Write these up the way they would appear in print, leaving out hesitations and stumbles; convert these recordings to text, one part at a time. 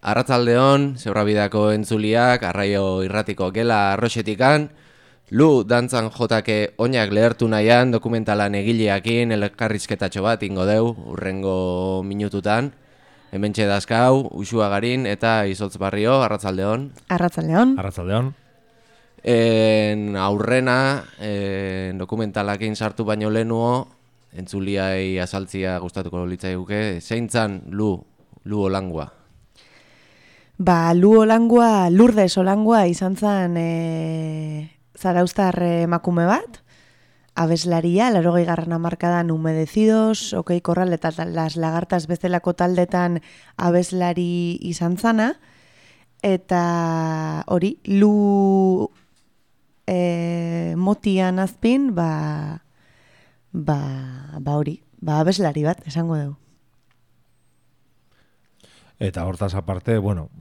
Arratzaldeon, Zebrabidako entzuliak, Arraio Irratiko gela arroxetikan, Lu dantzan jotake oinak lehertu nahian dokumentalan egileakin elkarrizketatxo bat ingo deu, urrengo minututan. Hementxe dazkau, Usua Garin eta Izotz Barrio, Arratzaldeon. Arratzaldeon. Arratzaldeon. Aurrena, dokumentalakin sartu baino lehenuo, entzuliai azaltzia gustatuko litzaiguke, zeintzan Lu Olangua? Lu Olangua, Lourdes Olangua izan zen zarauztar emakume bat, abeslaria, 80. hamarkadan Humedecidos, Okei Korral eta Las Lagartas bezalako taldetan abeslari izan zana, eta hori, Lu motian azpin, abeslari bat, esango dugu. Eta hortaz aparte,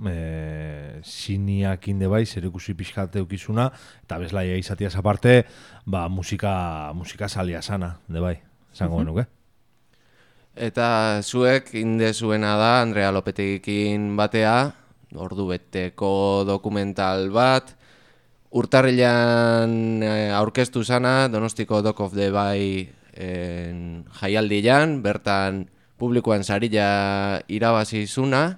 siniak inde bai, zer ikusi pixkate eukizuna, eta bezlaia izatiaz aparte, musika salia sana, de bai, esango genuke. Eta zuek inde zuena da, Andrea Lopetegikin batea, ordu beteko dokumental bat, urtarrilan aurkeztu zana, Donostiko Dock of the Bay jaialdian, bertan publikoan sarila irabazi zuna,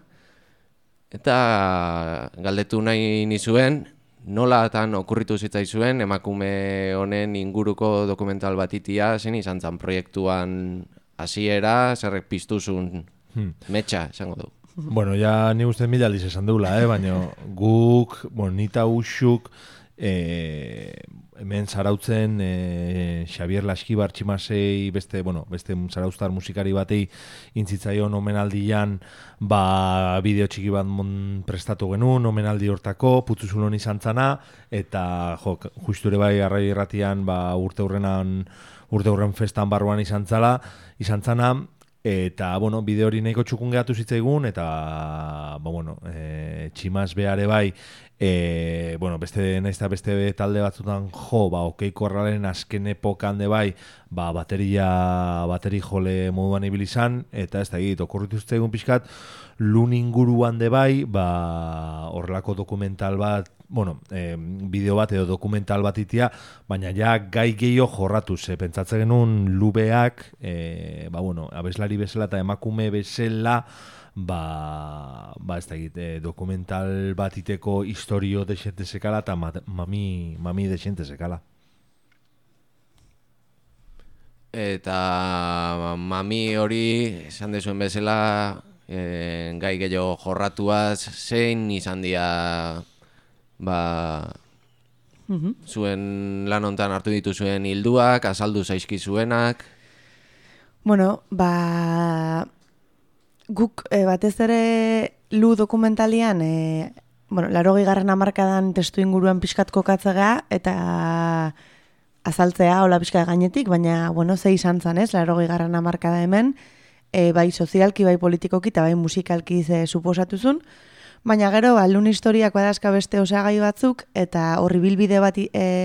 eta galdetu nahi nizuen, nolatan okurritu zitzaizuen emakume honen inguruko dokumental bat itia, zen izan zan proiektuan hasiera, zerrek piztuzun metxa, esango du. Ja ni uste mila aldiz esan dugula, baina guk, nita usuk, hemen zarautzen Xavier Laskibar Tximasei beste zarauztar musikari batei intzitzaion omenaldian bideo txiki bat prestatu genuen, omenaldi hortako, Putzuzulon izan zana, eta justure bai Arraio Irratian urte hurren festan barruan izan zana, eta bideo hori nahiko txukun gehatu zitzaigun, eta Tximas behare bai, beste talde batzutan Okei Korralen azken epokan de bai, bateri jole moduan ibilizan, eta ez da egit, okurritu zitzaigun pixkat, Lun inguruan de bai, horrelako dokumental bat, bideo bat edo dokumental bat itia, baina ja gai gehiago jorratuz, pentsatzen genuen Lubeak, abeslari bezala eta emakume bezala, ez da egit, dokumental bat iteko historio desente sekala eta mami desente sekala. Eta mami hori, esan dezuen bezala, gai gehiago jorratuaz, zein izan dira zuen lan hontan hartu dituzuen hilduak, azaldu zaizkizuenak? Guk batez ere Lu dokumentalian, 80. hamarkadan testu inguruan pixkat kokatzea eta azaltzea hola pixka gainetik, baina, ze izan zan ez, 80. hamarkada hemen, bai sozialki, bai politikoki eta bai musikalki suposatuzun, baina gero, Lun historiak badazka beste osagai batzuk, eta horri bilbide bat,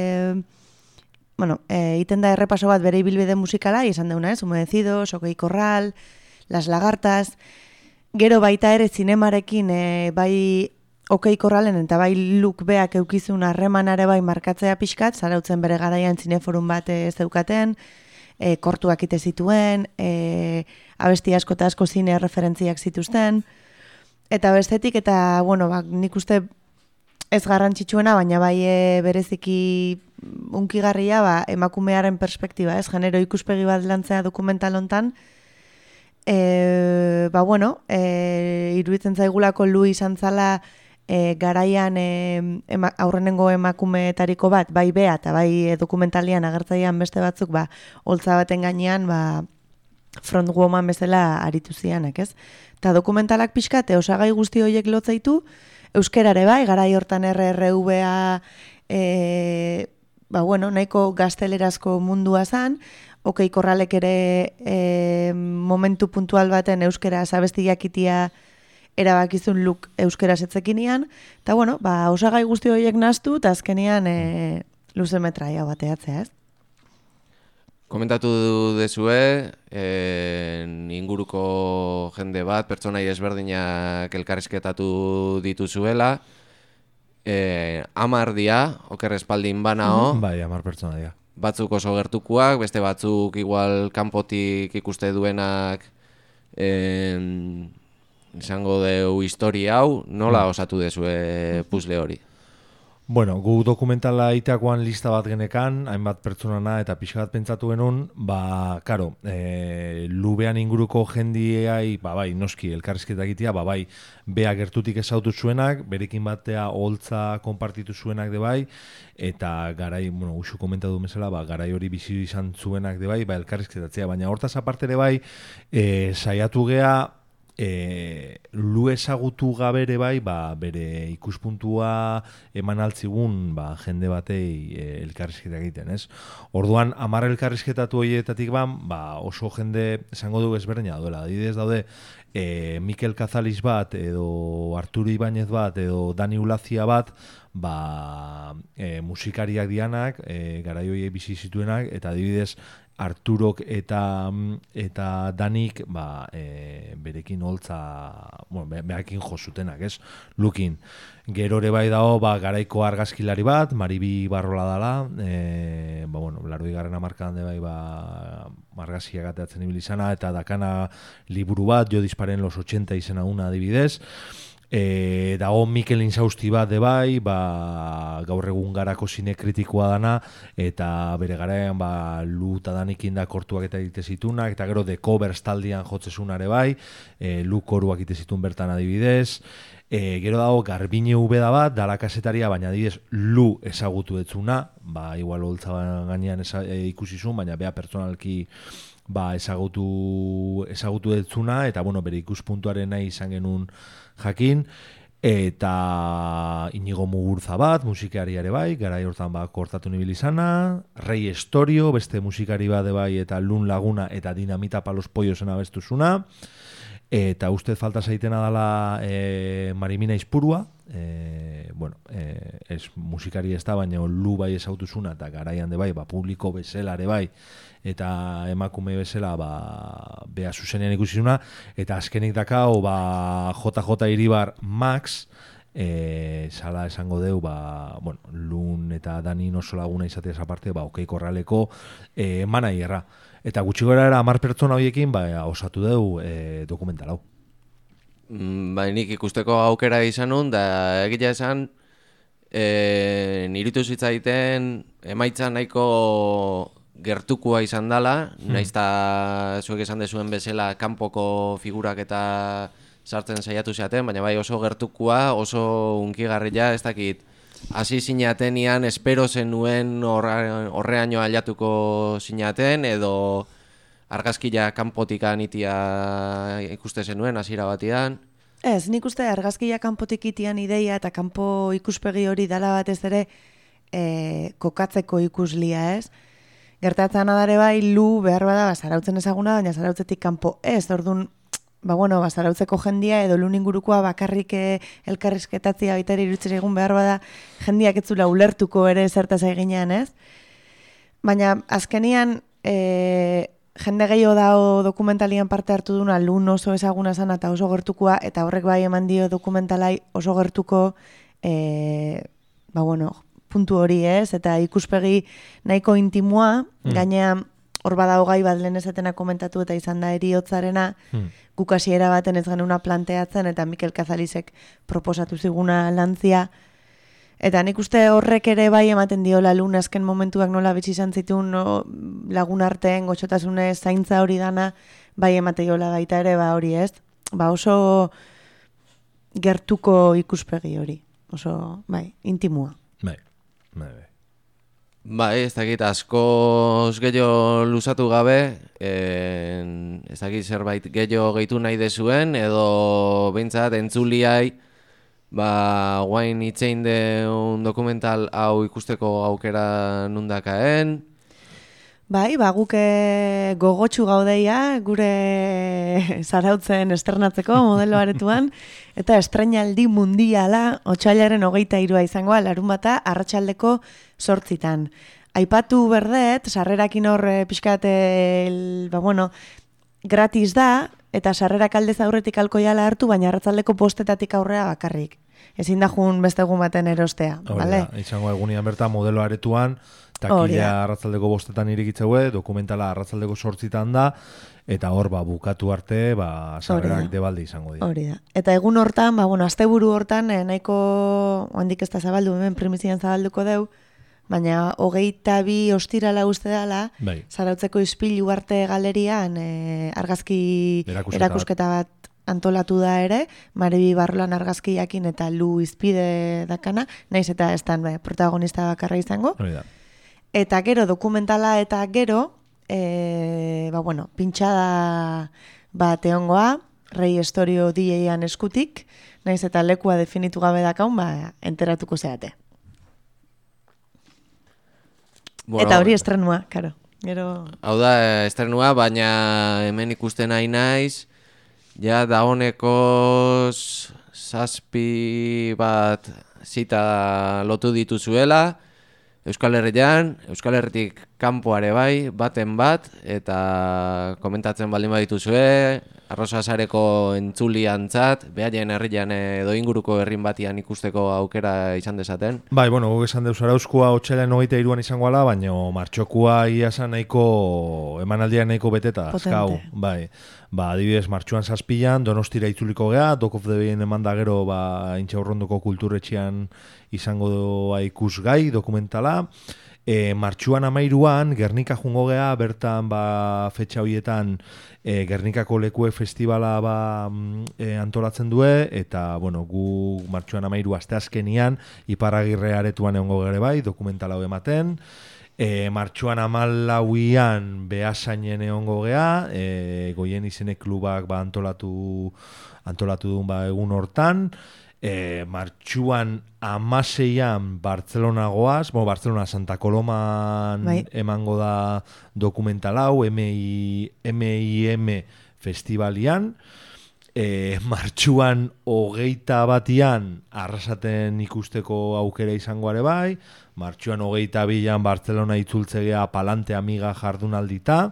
iten da errepaso bat bere bilbide musikala, izan deuna ez, Humedecidos, Okei Korral, Las Lagartas, gero baita ere zinemarekin bai Okei Korralen eta bai Luk beak eukizun harremanare bai markatzea pixkat, zarautzen bere garaian zineforun bat zeukaten, kortuak ite zituen, abesti asko eta asko zine referentziak zituzten, eta bestetik eta, nik uste ez garrantzitsuena, baina bai bereziki unkigarria emakumearen perspektiba, ez, genero ikuspegi bat lantzea dokumental hontan, iruditzen zaigulako Lu izan zala garaian aurrenengo emakumeetariko bat, bai bea eta bai dokumentalian agertzaian beste batzuk, holtza baten gainean, front woman bezala aritu zianak, ez? Eta dokumentalak pixkate, osagai guzti horiek lotzaitu, euskerare bai, garai hortan RRVA, nahiko gaztelerazko mundua zan, Okei Korralek ere momentu puntual baten euskera zabestiak itia erabakizun Luk euskera setzekinean, eta osagai guzti horiek naztu, eta azkenean luze metraia bateatzea, ez? Komentatu dezue, inguruko jende bat, pertsonai ezberdinak elkarrizketatu dituzuela, 10 dia, oker espaldin banao. Bai, 10 pertsona dira. Batzuk oso gertukoak, beste batzuk igual kanpotik ikuste duenak izango deu historia hau, nola osatu dezue puzzle hori? Bueno, gu dokumentala itakoan lista bat genekan, hainbat pertsonana eta pixka bat pentsatu genuen, karo, lubean inguruko jendiai, bai, noski, elkarrizketa egitea, bai, bea gertutik ezautu zuenak, berekin batea holtza konpartitu zuenak de bai, eta garai, usu komentatu bezala, garai hori bizi izan zuenak de bai, elkarrizketatzea, baina hortaz aparte ere bai, saiatu gea, lu ezagutu gabere bai, bere ikuspuntua eman altzigun jende batei elkarrizketa egiten, ez? Orduan, 10 elkarrizketatu horietatik oso jende esango dugu ezberdina duela. Adibidez daude, Mikel Kazaliz bat, edo Arturo Ibañez bat, edo Dani Ulazia bat, musikariak dianak, garai horiek bizi zituenak, eta adibidez, Arturok eta Danik berekin holtza, berekin josutenak, ez? Lukin. Gero ere bai dago garaiko argazkilari bat, Maribi Barrola dala, 80. hamarkadan de bai argazkiak ateatzen ibili izana, eta dakana liburu bat, Jo disparen los 80 izena una adibidez. Dago Mikel Insausti bat de bai, gaur egun garako zine kritikoa dana, eta bere garaian Lu eta Danikin da kortuak eta egite zitunak, eta gero The Covers taldian jotzezunare bai, Lu koruak egite zitun bertan adibidez. Gero dago Garbine Ubeda bat, dala kasetaria, baina adibidez Lu ezagutu etzuna, igual holtza gainean ikusizun, baina bea pertsonalki ezagutu etzuna, eta bere ikuspuntuaren nahi izan genuen jakin, eta Inigo Mugurza bat, musikari ere bai, garai hortan kortatu nibil izana, Rei Estorio, beste musikari bat bai, eta Lun Laguna eta Dinamita Palos Pollosen abestuzuna, eta uste falta zaitena dela Marimina Izpurua, ez musikari ez da, baina Lu bai ezautuzuna, eta garaian de bai, publiko bezala ere bai, eta emakume bezala bea zuzenean ikusizuna, eta azkenik dakau JJ Iribar Max, sala esango deu, Lun eta Dani oso laguna izateaz aparte, Okei Korraleko manaierra. Eta gutxi gora era 10 pertsona horiekin osatu deu dokumental hau. Nik ikusteko aukera izan nun, da egia esan, niritu zitzaiten emaitza nahiko gertukua izan dela, nahiz eta zuek esan dezuen bezala kanpoko figurak eta sartzen saiatu zeaten, baina bai oso gertukua, oso unkigarria, ez dakit, hasi zinatenean espero zenuen horreaino ailatuko zinaten, edo argazkia kanpotik anitia ikuste zenuen hasiera batean. Ez, nik uste argazkia kanpotik itian ideia eta kanpo ikuspegi hori dala batez ere kokatzeko ikuslia, ez? Gertatzen adare bai, Lu behar bada zarautzen ezaguna, baina zarautzetik kanpo ez, orduan, zarautzeko jendia edo Lun ingurukoa bakarrik elkarrizketatzea baita ere irutzen egun behar bada jendiak etzula ulertuko ere zertaz eginean, ez? Baina azkenian jende gehiago dago dokumentalian parte hartu duna Lun oso ezaguna zan eta oso gertukoa, eta horrek bai eman dio dokumentalai oso gertuko puntu hori, ez? Eta ikuspegi nahiko intimua, gainea hor badago gai bat lehen ezatena komentatu eta izan da heriotzarena, guk hasiera baten ez genuna planteatzen, eta Mikel Kazalizek proposatu ziguna lantzia. Eta nik uste horrek ere bai ematen diola Lun azken momentuak nola bitxi izan zituen lagun arteen gotxotasune zaintza hori dana, bai ematen diola baita ere hori, ez? Oso gertuko ikuspegi hori, oso intimua. Bai, ez dakit askoz gehiago luzatu gabe, ez dakit zerbait gehiago gehitu nahi dezuen, edo behintzat entzuliai, guain itzein deun dokumental hau ikusteko aukera nundakaen. Bai, guk gogotsu gaudeia, gure zarautzen esternatzeko modelo aretuan, eta estreinaldi mundiala otsailaren 23 izangoa, larunbata arratsaldeko 8:00. aipatu berdet, sarrerakin hor pixkat, gratis da, eta sarrerak aldez aurretik alkoiala hartu, baina arratzaldeko bostetatik aurrea bakarrik. Ezin da jun beste egun baten erostea, bale? Izango egunian bertan modelo aretuan, takila arratzaldeko bostetan irikitzeue, dokumentala arratzaldeko 8 da, eta hor bukatu arte sarrerak debalde izango dira. Hori da. Eta egun hortan, asteburu hortan, nahiko, handik ez da zabaldu, hemen primizian zabalduko deu, baina 22 ostirala uste dela, Zarautzeko Ispilu Arte galerian argazki erakusketa bat antolatu da ere, Marebi Barrolan argazkiakin eta Lu Izpide dakana, naiz eta ez dan protagonista bakarra izango. Eta gero dokumentala eta gero, pintxada bat egongoa, Rei Estorio DJ-an eskutik, naiz eta lekua definitu gabe dakaun, enteratuko zeate. Eta hori estrenua, karo. Hau da estrenua, baina hemen ikusten nahi naiz, ja dagonekoz 7 bat zita lotu dituzuela, Euskal Herrian, Euskal Herritik kanpoare bai, baten bat, eta komentatzen baldin badituzue, Arrosa Sareko entzuliantzat, behaien herrian edo inguruko herrin batian ikusteko aukera izan dezaten. Bai, guk esan deus Arauzkoa otxailean 23an izangoala, baina martxokua iasan nahiko, emanaldian nahiko beteta, azkau. Bai, adibidez, martxuan 7an, Donostira itzuliko gea, Dock of the Bayen eman da gero, Intxaurrondoko kulturretxean izango doa ikusgai, dokumentala. Martxuan 13an, Gernika jungo gea, bertan fetxa horietan Gernikako Lekue Festivala antolatzen due, eta gu martxuan 13 asteazkenian Iparragirre aretuan egongo gere bai, dokumentala hau ematen. Martxuan 14an Beasainen egongo gea, Goien Izenek klubak antolatu duen egun hortan. Martxuan 16an Bartzelona goaz, Bartzelona Santa Coloman emango da dokumental hau, MIM festivalian. Martxuan 21an Arrasaten ikusteko aukera izango are bai, martxuan 22an Bartzelona itzultzegea Palante Amiga jardunaldita,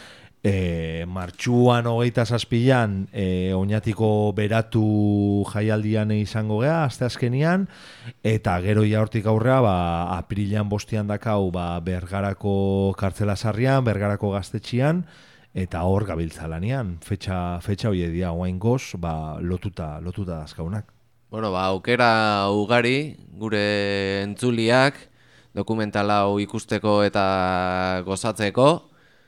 martxuan 27an Oñatiko beratu jaialdian izango gea, asteazkenian, eta gero ja hortik aurrea, apirilean 5an dakau Bergarako kartzela sarrian, Bergarako gaztetxian, eta hor gabiltza lanean, fetxa hori edia, oain goz, lotuta dazkaunak. Aukera ugari, gure entzuliak, dokumentala hau ikusteko eta gozatzeko,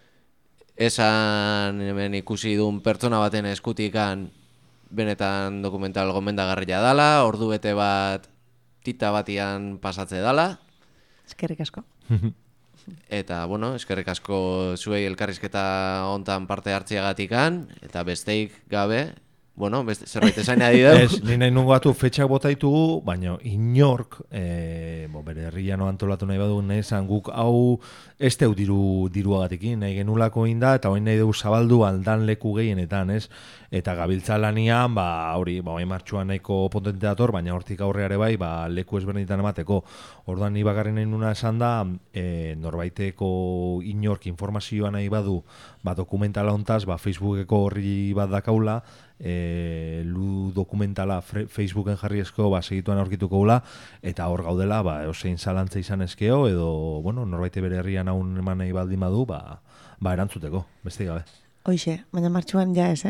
esan hemen ikusi duen pertsona baten eskutikan benetan dokumental gomendagarria dala, ordu bete bat tita batian pasatze dala. Eskerrik asko. Eta, eskerrik asko zuei elkarrizketa hontan parte hartziagatikan, eta besteik gabe, zerbait esain adideu. Ez, nahi nungo batu fetxak bota ditugu, baina inork, bere herrian antolatu nahi badu nahizan guk hau ez teu diruagatikin, nahi genulako inda, eta hori nahi dugu zabaldu aldan leku gehienetan, ez? Eta gabiltza lanian, martxuan nahiko potente dator, baina hortik aurreare bai, leku ezberdinetan emateko. Orduan ni bakarren nahi nuna esan da, norbaiteko inork informazioa nahi badu, dokumentala hontaz, Facebookeko horri bat dakaula, Lu dokumentala Facebooken jarri ezko segituan aurkituko gula, eta hor gaudela osein zalantza izan ezkeo, edo norbaite bere herrian haun eman nahi baldin badu, erantzuteko, beste gabe. Hoixe, baina martxuan ja ez,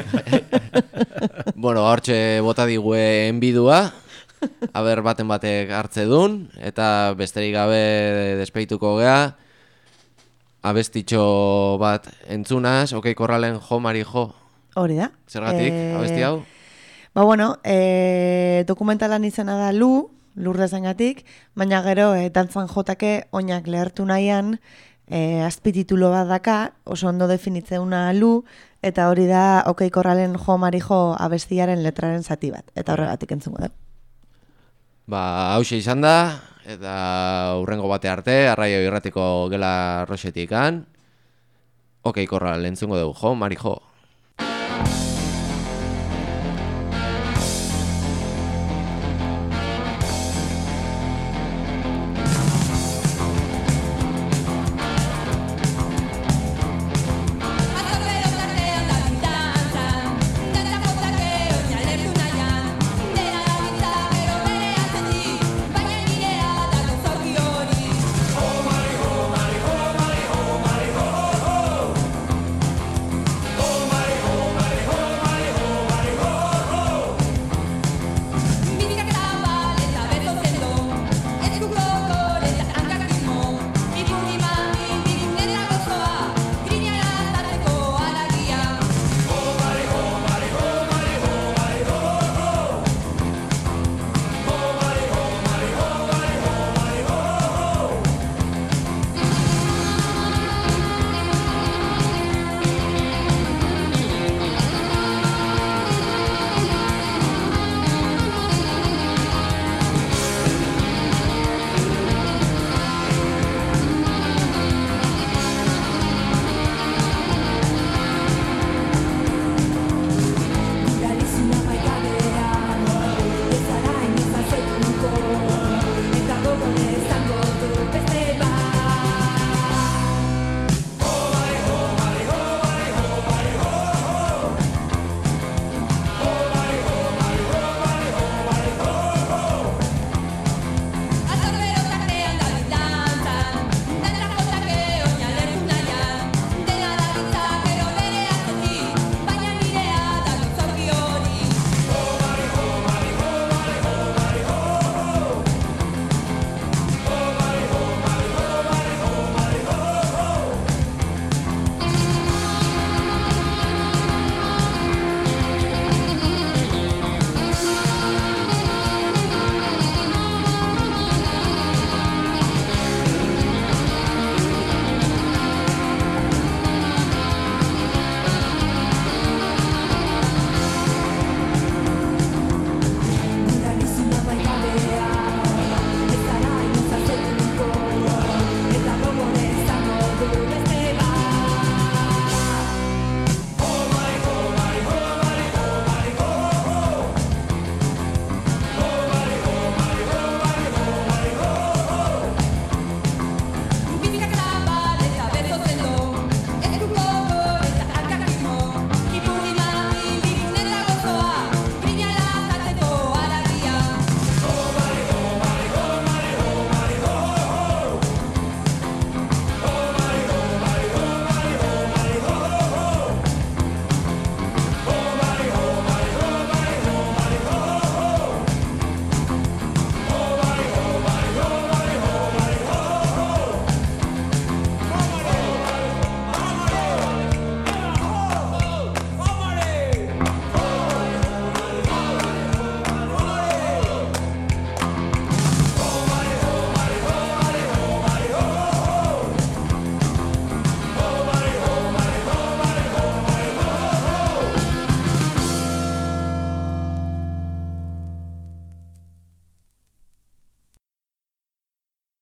Hortxe bota digue enbidua, aber baten batek hartze dun, eta besterik gabe despeituko gea, abestitxo bat entzunaz, Okei Korralen Jo Mari Jo. Hori da. Zergatik, abesti hau? Dokumentalan izena da Lurdezengatik, baina gero dantzan jotake oinak lehertu nahian, azpititulo bat daka, oso ondo definitzeuna eta hori da Okei Korralen Jo Mari Jo abestiaren letraren zati bat, eta horregatik entzungo da. Hauxe izan da, eta hurrengo bate arte, Arraio Irratiko gela Roxetikan, Okei Korral entzungo dugu, Jo Mari Jo.